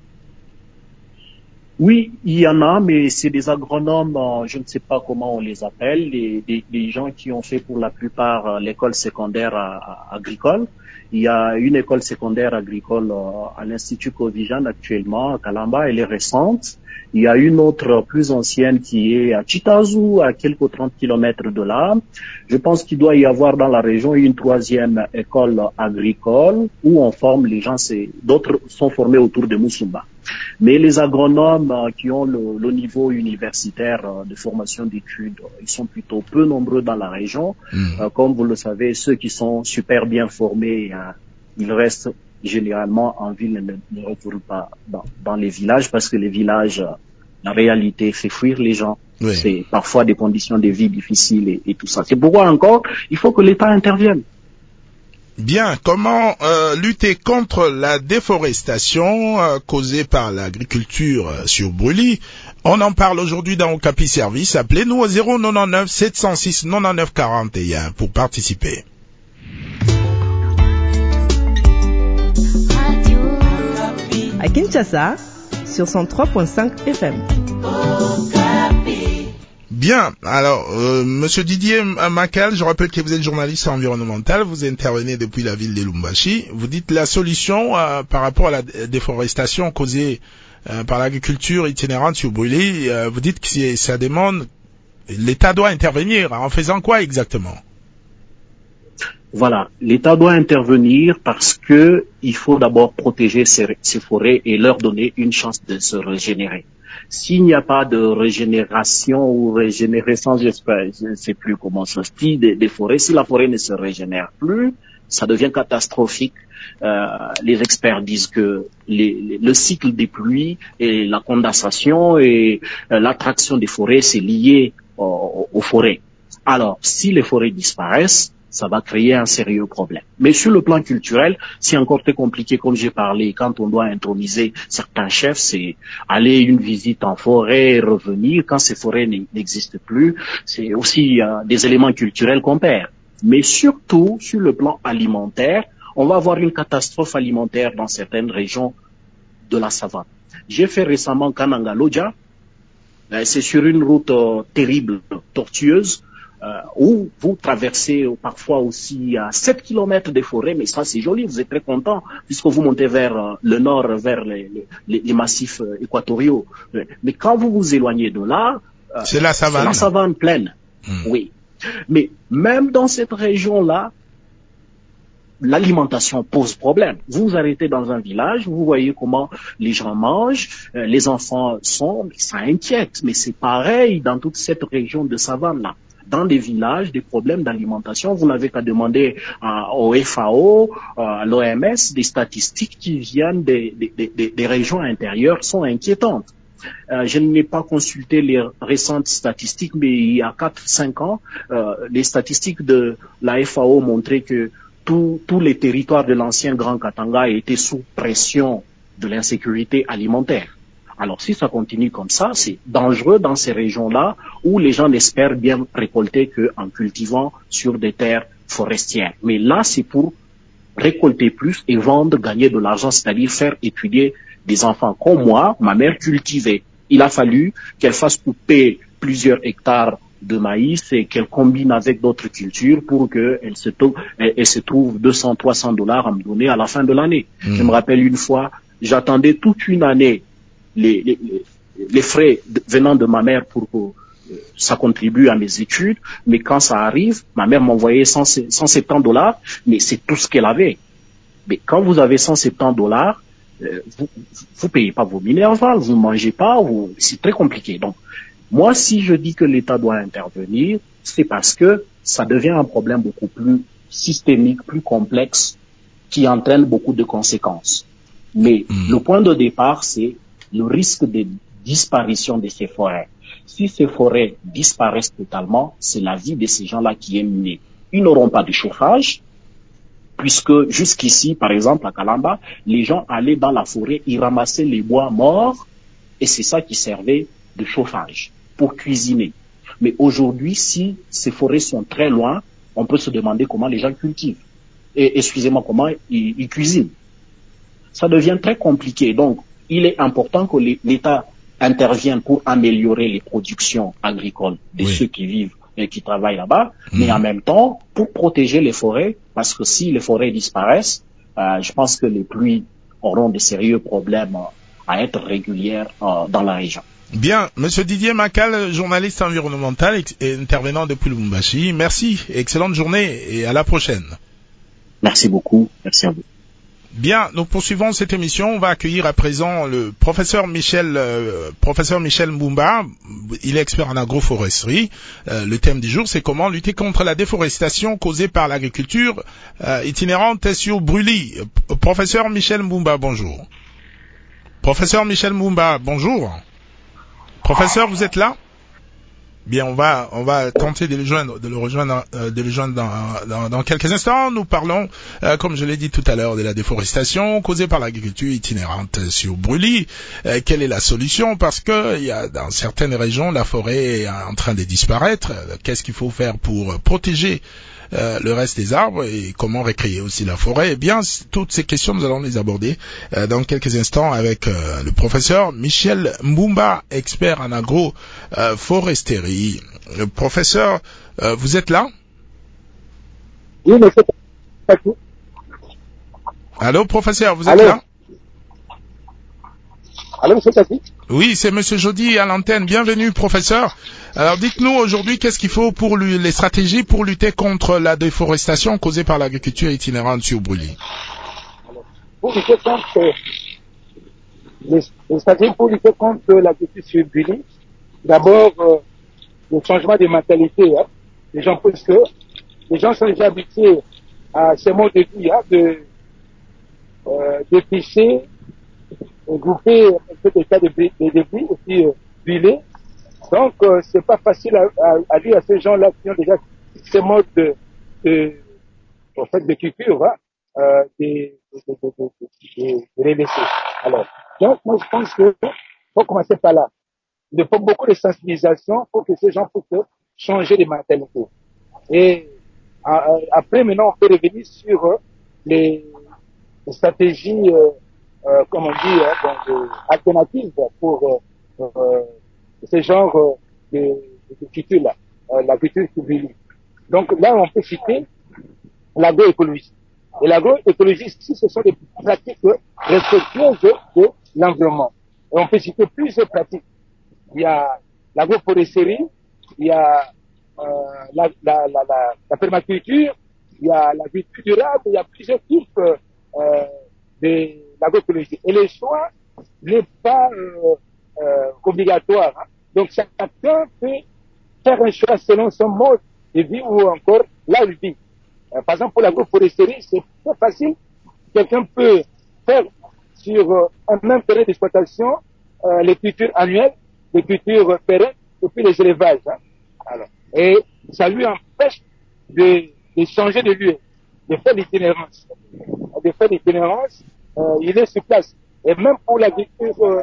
Oui, il y en a, mais c'est des agronomes, je ne sais pas comment on les appelle, des gens qui ont fait pour la plupart l'école secondaire agricole. Il y a une école secondaire agricole à l'Institut Covijan actuellement, à Kalamba, elle est récente. Il y a une autre plus ancienne qui est à Chitazu, à quelques 30 kilomètres de là. Je pense qu'il doit y avoir dans la région une troisième école agricole où on forme les gens, d'autres sont formés autour de Moussumba. Mais les agronomes qui ont le niveau universitaire de formation d'études, ils sont plutôt peu nombreux dans la région. Comme vous le savez, ceux qui sont super bien formés, ils restent généralement en ville et ne retournent pas dans les villages parce que les villages, la réalité, fait fuir les gens. Oui. C'est parfois des conditions de vie difficiles et tout ça. C'est pourquoi encore, il faut que l'État intervienne. Bien, comment lutter contre la déforestation causée par l'agriculture sur Brûlis? On en parle aujourd'hui dans Okapi Service. Appelez-nous au 099 706 99 41 pour participer. À Kinshasa, sur 103.5 FM. Bien, alors, Monsieur Didier Macal, je rappelle que vous êtes journaliste environnemental, vous intervenez depuis la ville de Lumbashi. Vous dites la solution par rapport à la déforestation causée par l'agriculture itinérante sur Brûlis, vous dites que ça demande, l'État doit intervenir. En faisant quoi exactement? Voilà, l'État doit intervenir parce que il faut d'abord protéger ces forêts et leur donner une chance de se régénérer. S'il n'y a pas de régénération ou régénérescence, je ne sais plus comment ça se dit, des forêts, si la forêt ne se régénère plus, ça devient catastrophique. Les experts disent que le cycle des pluies et la condensation et l'attraction des forêts, c'est lié aux forêts. Alors, si les forêts disparaissent, ça va créer un sérieux problème. Mais sur le plan culturel, c'est encore très compliqué, comme j'ai parlé. Quand on doit introniser certains chefs, c'est aller une visite en forêt et revenir. Quand ces forêts n'existent plus, c'est aussi des éléments culturels qu'on perd. Mais surtout, sur le plan alimentaire, on va avoir une catastrophe alimentaire dans certaines régions de la savane. J'ai fait récemment Kananga-Lodja. C'est sur une route terrible, tortueuse, où vous traversez parfois aussi à 7 kilomètres des forêts, mais ça c'est joli, vous êtes très content, puisque vous montez vers le nord, vers les massifs équatoriaux. Mais quand vous vous éloignez de là, c'est la savane. C'est la savane pleine. Oui. Mais même dans cette région-là, l'alimentation pose problème. Vous vous arrêtez dans un village, vous voyez comment les gens mangent, les enfants sont, ça inquiète. Mais c'est pareil dans toute cette région de savane-là. Dans les villages, des problèmes d'alimentation, vous n'avez qu'à demander au FAO, à l'OMS, des statistiques qui viennent des régions intérieures sont inquiétantes. Je n'ai pas consulté les récentes statistiques, mais il y a 4-5 ans, les statistiques de la FAO montraient que tous les territoires de l'ancien Grand Katanga étaient sous pression de l'insécurité alimentaire. Alors si ça continue comme ça, c'est dangereux dans ces régions-là où les gens n'espèrent bien récolter qu'en cultivant sur des terres forestières. Mais là, c'est pour récolter plus et vendre, gagner de l'argent, c'est-à-dire faire étudier des enfants comme moi. Ma mère cultivait. Il a fallu qu'elle fasse couper plusieurs hectares de maïs et qu'elle combine avec d'autres cultures pour qu'elle se trouve $200-300 à me donner à la fin de l'année. Je me rappelle une fois, j'attendais toute une année les frais venant de ma mère pour que ça contribue à mes études, mais quand ça arrive, ma mère m'envoyait $170, mais c'est tout ce qu'elle avait. Mais quand vous avez $170, vous payez pas vos minervales, vous mangez pas, c'est très compliqué. Donc, moi, si je dis que l'État doit intervenir, c'est parce que ça devient un problème beaucoup plus systémique, plus complexe, qui entraîne beaucoup de conséquences. Mais le point de départ, c'est le risque de disparition de ces forêts. Si ces forêts disparaissent totalement, c'est la vie de ces gens-là qui est minée. Ils n'auront pas de chauffage, puisque jusqu'ici, par exemple, à Kalamba, les gens allaient dans la forêt, ils ramassaient les bois morts, et c'est ça qui servait de chauffage, pour cuisiner. Mais aujourd'hui, si ces forêts sont très loin, on peut se demander comment les gens cultivent. Et, excusez-moi, comment ils cuisinent. Ça devient très compliqué. Donc, il est important que l'État intervienne pour améliorer les productions agricoles de ceux qui vivent et qui travaillent là-bas, mais en même temps, pour protéger les forêts, parce que si les forêts disparaissent, je pense que les pluies auront de sérieux problèmes à être régulières dans la région. Bien, Monsieur Didier Macal, journaliste environnemental et intervenant depuis Lubumbashi. Merci, excellente journée et à la prochaine. Merci beaucoup, merci à vous. Bien, nous poursuivons cette émission. On va accueillir à présent le professeur Michel Mbumba. Il est expert en agroforesterie. Le thème du jour, c'est comment lutter contre la déforestation causée par l'agriculture itinérante sur Brûlis. Professeur Michel Mbumba, bonjour. Professeur Michel Mbumba, bonjour. Professeur, vous êtes là? Bien, on va tenter de le rejoindre dans quelques instants. Nous parlons, comme je l'ai dit tout à l'heure, de la déforestation causée par l'agriculture itinérante sur Brûlis. Quelle est la solution? Parce que il y a dans certaines régions la forêt est en train de disparaître. Qu'est-ce qu'il faut faire pour protéger le reste des arbres et comment recréer aussi la forêt? Eh bien, toutes ces questions, nous allons les aborder dans quelques instants avec le professeur Michel Mbumba, expert en agroforesterie. Le professeur, vous êtes là? Oui, monsieur. Allô, professeur, vous êtes là? Allô, monsieur Tati? Oui, c'est monsieur Jody à l'antenne. Bienvenue, professeur. Alors, dites-nous aujourd'hui, qu'est-ce qu'il faut pour les stratégies pour lutter contre la déforestation causée par l'agriculture itinérante sur Brûlis? Pour lutter contre les stratégies pour lutter contre l'agriculture sur Brûlis, d'abord, le changement de mentalité. Les gens pensent que les gens sont déjà habitués à ces modes de vie, de pêcher, grouper un peu des cas de débris et puis brûler. Donc, c'est pas facile à dire à ces gens-là qui ont déjà ces modes de culture, de les laisser. Alors, donc, moi, je pense que faut commencer par là. Il faut beaucoup de sensibilisation pour que ces gens puissent changer de mentalité. Et après, maintenant, on peut revenir sur les stratégies comme on dit, alternatives pour ce genre de culture-là, la culture publique. Donc là, on peut citer l'agroécologie. Et l'agroécologie, ici, ce sont des pratiques respectueuses de l'environnement. Et on peut citer plusieurs pratiques. Il y a l'agroforesterie, il y a la permaculture, il y a l'agriculture durable, il y a plusieurs types de l'agroécologie. Et le choix n'est pas obligatoire. Hein. Donc chacun peut faire un choix selon son mode de vie ou encore là où il vit. Par exemple, pour l'agroforesterie, c'est très facile. Quelqu'un peut faire sur un même terrain d'exploitation les cultures annuelles, les cultures pérennes et puis les élevages. Hein. Alors, et ça lui empêche de changer de lieu, de faire l'itinérance. Il est sur place. Et même pour l'agriculture,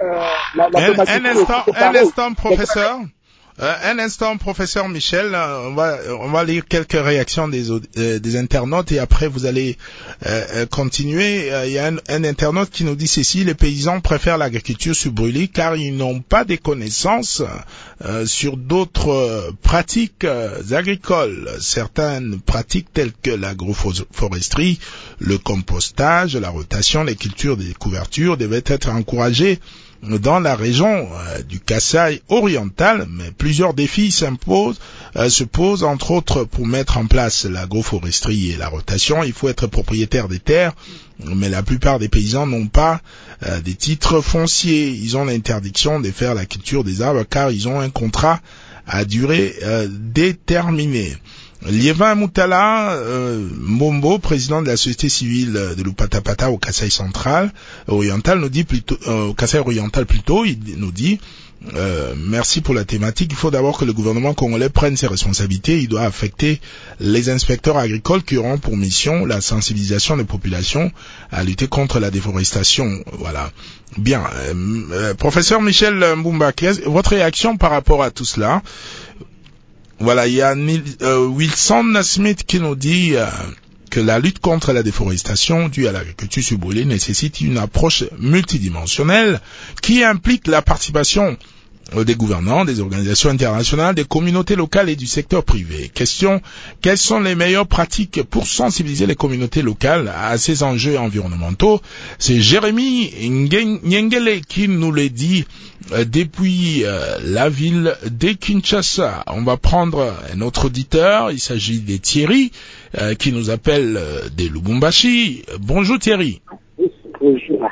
un instant, professeur. Un instant, professeur Michel, on va lire quelques réactions des internautes et après vous allez continuer. Il y a un internaute qui nous dit ceci: les paysans préfèrent l'agriculture sur brûlis car ils n'ont pas des connaissances sur d'autres pratiques agricoles. Certaines pratiques telles que l'agroforesterie, le compostage, la rotation, les cultures des couvertures devaient être encouragées dans la région du Kasaï oriental, mais plusieurs défis se posent entre autres pour mettre en place l'agroforesterie et la rotation. Il faut être propriétaire des terres, mais la plupart des paysans n'ont pas des titres fonciers. Ils ont l'interdiction de faire la culture des arbres car ils ont un contrat à durée déterminée. Liévin Moutala Mbombo, président de la société civile de l'Upatapata au Kasaï central oriental, nous dit plutôt au Kasaï oriental plutôt, il nous dit merci pour la thématique. Il faut d'abord que le gouvernement congolais prenne ses responsabilités. Il doit affecter les inspecteurs agricoles qui auront pour mission la sensibilisation des populations à lutter contre la déforestation. Voilà. Bien. Professeur Michel Mbumba, votre réaction par rapport à tout cela? Voilà, il y a Wilson Smith qui nous dit que la lutte contre la déforestation due à l'agriculture sur brûlés nécessite une approche multidimensionnelle qui implique la participation des gouvernants, des organisations internationales, des communautés locales et du secteur privé. Question: quelles sont les meilleures pratiques pour sensibiliser les communautés locales à ces enjeux environnementaux? C'est Jérémy Nyengele qui nous le dit depuis la ville de Kinshasa. On va prendre un autre auditeur, il s'agit de Thierry qui nous appelle de Lubumbashi. Bonjour Thierry. Bonjour.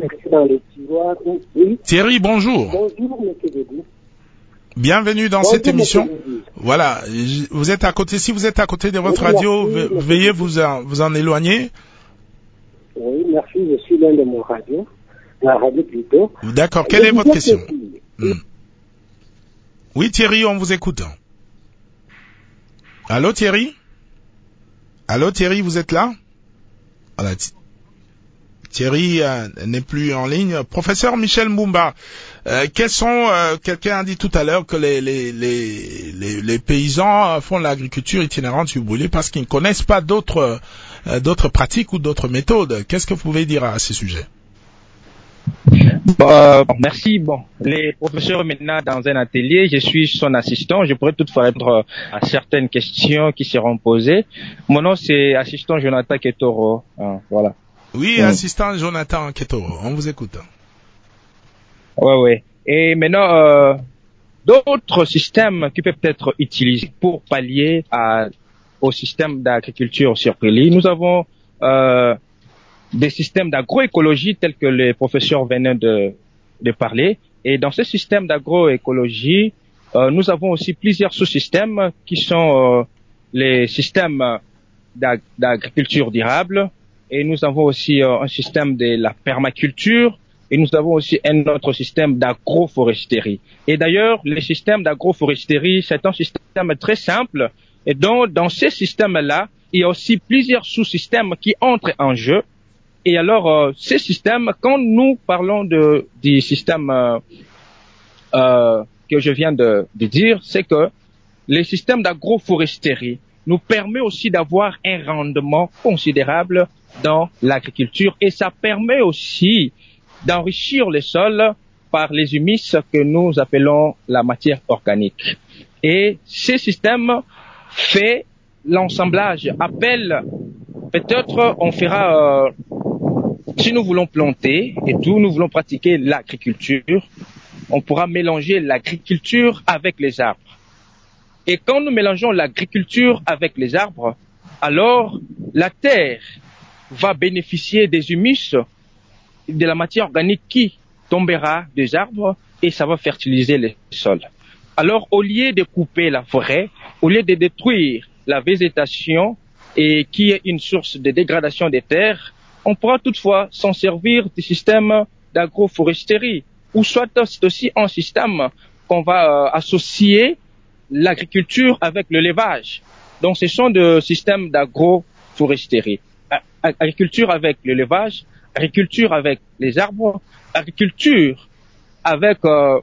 Thierry, bonjour. Bonjour, monsieur Dédou. Bienvenue dans cette émission. Voilà, vous êtes à côté. Si vous êtes à côté de votre radio, veuillez vous en éloigner. Oui, merci. Je suis loin de mon radio. La radio plutôt. D'accord. Quelle est votre question? Oui, Thierry, on vous écoute. Allô, Thierry? Allô, Thierry, vous êtes là? Voilà. Thierry n'est plus en ligne. Professeur Michel Mbumba, quelqu'un a dit tout à l'heure que les paysans font l'agriculture itinérante sur brûlé parce qu'ils ne connaissent pas d'autres pratiques ou d'autres méthodes. Qu'est-ce que vous pouvez dire à ce sujet? Merci. Bon, les professeurs maintenant dans un atelier, je suis son assistant. Je pourrais toutefois répondre à certaines questions qui seront posées. Mon nom c'est assistant Jonathan Ketoro. Voilà. Oui, assistant Jonathan Ketoro, on vous écoute. Ouais. Et maintenant, d'autres systèmes qui peuvent être utilisés pour pallier au système d'agriculture sur brûlis. Nous avons des systèmes d'agroécologie tels que les professeurs venaient de parler. Et dans ce système d'agroécologie, nous avons aussi plusieurs sous-systèmes qui sont les systèmes d'agriculture durable. Et nous avons aussi un système de la permaculture et nous avons aussi un autre système d'agroforesterie. Et d'ailleurs, le système d'agroforesterie, c'est un système très simple et donc dans ces systèmes-là, il y a aussi plusieurs sous-systèmes qui entrent en jeu. Et alors, ces systèmes, quand nous parlons du système que je viens de dire, c'est que les systèmes d'agroforesterie nous permet aussi d'avoir un rendement considérable dans l'agriculture et ça permet aussi d'enrichir les sols par les humus que nous appelons la matière organique. Et ce système fait l'assemblage, appelle, peut-être on fera, si nous voulons planter et tout, nous voulons pratiquer l'agriculture, on pourra mélanger l'agriculture avec les arbres. Et quand nous mélangeons l'agriculture avec les arbres, alors la terre va bénéficier des humus, de la matière organique qui tombera des arbres et ça va fertiliser les sols. Alors, au lieu de couper la forêt, au lieu de détruire la végétation et qui est une source de dégradation des terres, on pourra toutefois s'en servir du système d'agroforesterie ou soit c'est aussi un système qu'on va associer l'agriculture avec le levage. Donc, ce sont des systèmes d'agroforesterie. Agriculture avec le levage, agriculture avec les arbres, agriculture avec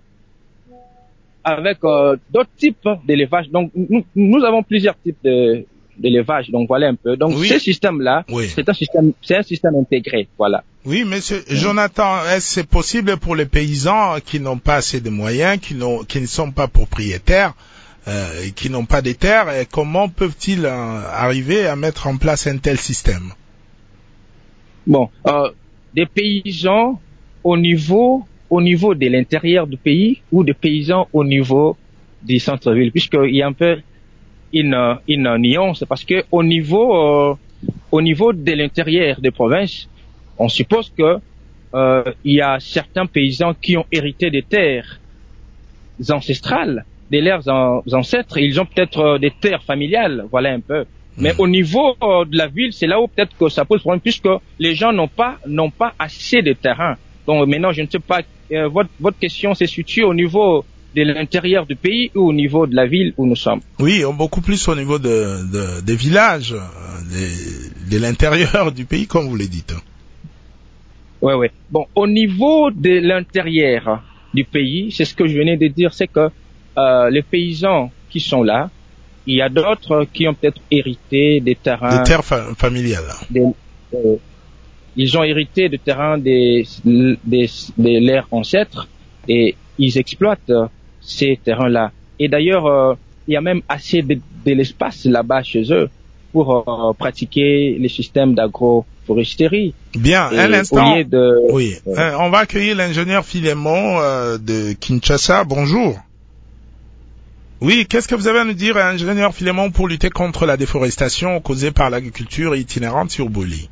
d'autres types d'élevage. Donc, nous avons plusieurs types d'élevage. Donc, voilà un peu. Donc, ce système-là, c'est un système intégré. Voilà. Oui, monsieur Jonathan, est-ce c'est possible pour les paysans qui n'ont pas assez de moyens, qui ne sont pas propriétaires, qui n'ont pas de terres, et comment peuvent-ils arriver à mettre en place un tel système? Bon, des paysans au niveau de l'intérieur du pays ou des paysans au niveau du centre-ville, puisqu'il y a un peu une nuance, parce que au niveau de l'intérieur des provinces, on suppose que il y a certains paysans qui ont hérité des terres ancestrales, de leurs ancêtres, ils ont peut-être des terres familiales, voilà un peu. Mais au niveau de la ville, c'est là où peut-être que ça pose problème, puisque les gens n'ont pas assez de terrain. Donc maintenant, je ne sais pas, votre question se situe au niveau de l'intérieur du pays ou au niveau de la ville où nous sommes? Oui, beaucoup plus au niveau des villages, de l'intérieur du pays, comme vous le dites. Ouais. Bon, au niveau de l'intérieur du pays, c'est ce que je venais de dire, c'est que les paysans qui sont là, il y a d'autres qui ont peut-être hérité des terrains... Des terres familiales. Ils ont hérité des terrains de leurs ancêtres et ils exploitent ces terrains-là. Et d'ailleurs, il y a même assez de l'espace là-bas chez eux pour pratiquer les systèmes d'agroforesterie. Bien, un instant. Oui, on va accueillir l'ingénieur Philémon de Kinshasa. Bonjour. Oui, qu'est-ce que vous avez à nous dire, ingénieur Philémon, pour lutter contre la déforestation causée par l'agriculture itinérante sur Bruli?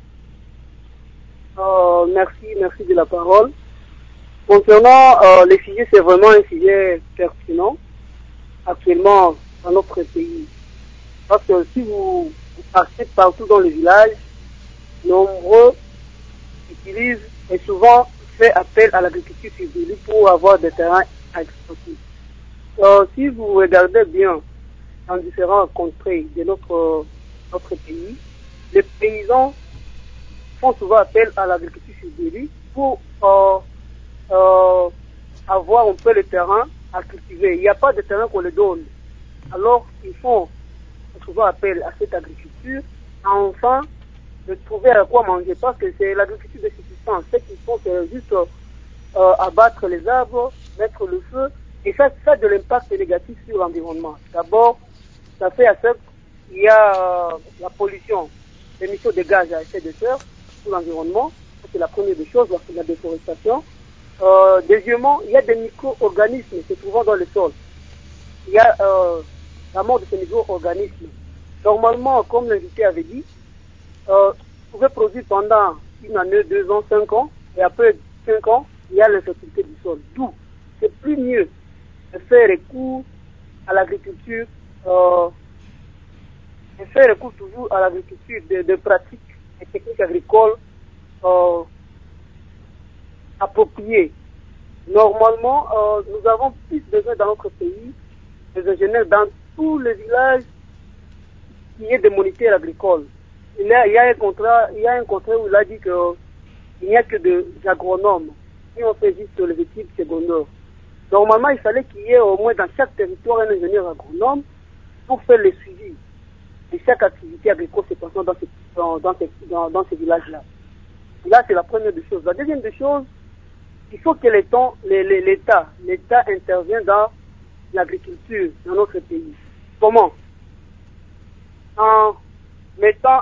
Merci de la parole. Concernant les sujets, c'est vraiment un sujet pertinent actuellement dans notre pays. Parce que si vous partez partout dans les villages, nombreux utilisent et souvent fait appel à l'agriculture sur Bruli pour avoir des terrains à exploiter. Si vous regardez bien dans différents contrées de notre pays, les paysans font souvent appel à l'agriculture sur Bruli pour avoir un peu le terrain à cultiver. Il n'y a pas de terrain qu'on les donne. Alors, ils font souvent appel à cette agriculture, enfin, de trouver à quoi manger, parce que c'est l'agriculture de subsistance. Ce qu'ils font, c'est juste abattre les arbres, mettre le feu, et ça a de l'impact négatif sur l'environnement. D'abord, ça fait à ce qu'il y a la pollution, l'émission de gaz à effet de serre sur l'environnement. C'est la première des choses, la déforestation. Deuxièmement, il y a des micro-organismes se trouvant dans le sol. Il y a la mort de ces micro-organismes. Normalement, comme l'invité avait dit, vous pouvez produire pendant une année, 2 ans, 5 ans, et après 5 ans, il y a l'infertilité du sol. D'où c'est plus mieux de faire recours à l'agriculture, de faire recours toujours à l'agriculture de pratiques et techniques agricoles appropriées. Normalement, nous avons plus besoin dans notre pays des ingénieurs dans tous les villages qui est des moniteurs agricoles. Il y a un contrat où il a dit qu'il n'y a que des agronomes qui ont fait juste les études secondaires. Normalement, il fallait qu'il y ait au moins dans chaque territoire un ingénieur agronome pour faire le suivi. de chaque activité agricole se passant dans ces villages-là. Là, c'est la première des choses. La deuxième des choses, il faut que l'État intervienne dans l'agriculture dans notre pays. Comment? En mettant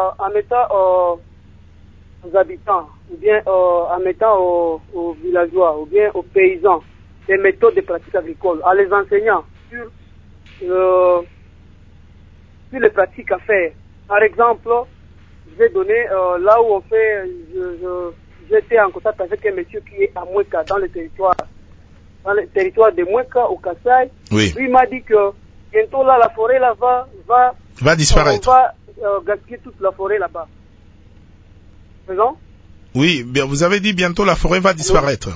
aux habitants, ou bien en mettant aux villageois, ou bien aux paysans, des méthodes de pratique agricole, en les enseignant sur les pratiques à faire. Par exemple, je vais donner là où on fait, j'étais en contact avec un monsieur qui est à Moueka, dans le territoire de Moueka, au Kassai. Oui. Lui m'a dit que bientôt là, la forêt là va disparaître. On va gaspiller toute la forêt là-bas. Présent? Oui, bien, vous avez dit bientôt la forêt va disparaître.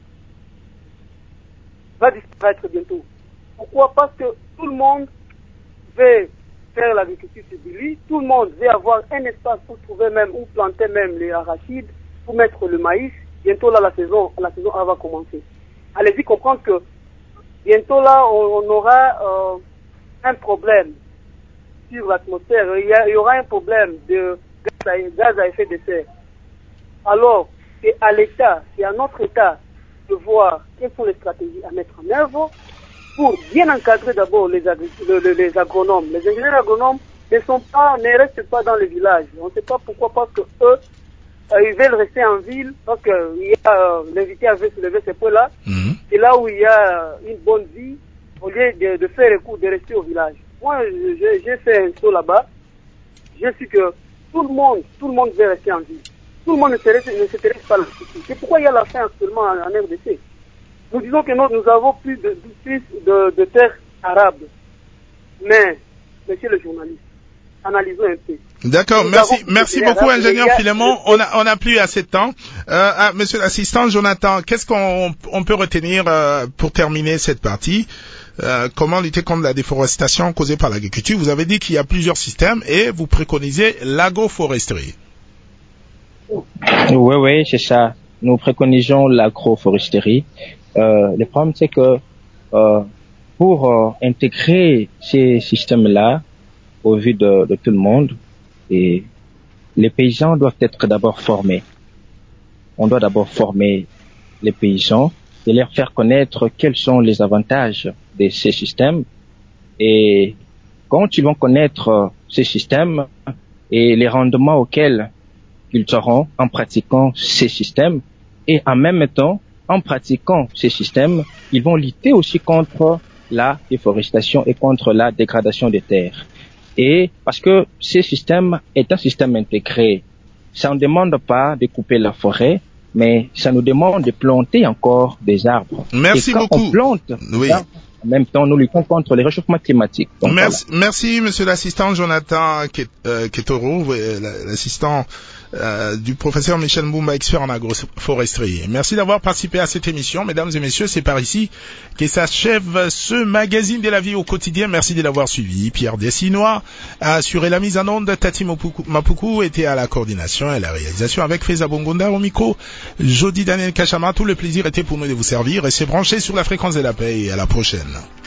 Va disparaître bientôt. Pourquoi? Parce que tout le monde veut faire l'agriculture sur Bili, tout le monde veut avoir un espace pour trouver même, ou planter même les arachides, pour mettre le maïs. Bientôt là, la saison va commencer. Allez-y comprendre que bientôt là, on aura un problème sur l'atmosphère. Il y aura un problème de gaz à effet de serre. Alors, c'est à l'État, c'est à notre État de voir quelles sont les stratégies à mettre en œuvre pour bien encadrer d'abord les agronomes. Les ingénieurs agronomes ne restent pas dans les villages. On ne sait pas pourquoi, parce que eux, ils veulent rester en ville, parce que l'invité avait soulevé ces points-là. C'est là où il y a une bonne vie, au lieu de faire le coup de rester au village. Moi, j'ai fait un saut là-bas. Je sais que tout le monde veut rester en ville. Tout le monde ne s'intéresse pas à la société. C'est pourquoi il y a la faim actuellement en RDC. Nous disons que nous avons plus de terres arables. Mais, monsieur le journaliste, analysons un peu. D'accord, merci beaucoup, ingénieur Philémon. On a plus assez de temps. Monsieur l'assistant Jonathan, qu'est-ce qu'on peut retenir pour terminer cette partie? Comment lutter contre la déforestation causée par l'agriculture? Vous avez dit qu'il y a plusieurs systèmes et vous préconisez l'agroforesterie. Oui, c'est ça. Nous préconisons l'agroforesterie. Le problème, c'est que pour intégrer ces systèmes-là au vu de tout le monde, et les paysans doivent être d'abord formés. On doit d'abord former les paysans et leur faire connaître quels sont les avantages de ces systèmes. Et quand ils vont connaître ces systèmes et les rendements auxquels ils auront en pratiquant ces systèmes, et en même temps, en pratiquant ces systèmes, ils vont lutter aussi contre la déforestation et contre la dégradation des terres. Et parce que ce système est un système intégré, ça ne demande pas de couper la forêt, mais ça nous demande de planter encore des arbres. Merci beaucoup. On plante des arbres, en même temps, nous luttons contre les réchauffements climatiques. Donc, merci, monsieur l'assistant Jonathan Ketoro, l'assistant du professeur Michel Mboumba, expert en agroforesterie. Merci d'avoir participé à cette émission. Mesdames et messieurs, c'est par ici que s'achève ce magazine de la vie au quotidien. Merci de l'avoir suivi. Pierre Dessinois a assuré la mise en onde. Tati Mapuku était à la coordination et à la réalisation avec Feza Bongonda au micro. Jody Daniel Kachama, tout le plaisir était pour nous de vous servir. Restez branchés sur la fréquence de la paix et à la prochaine.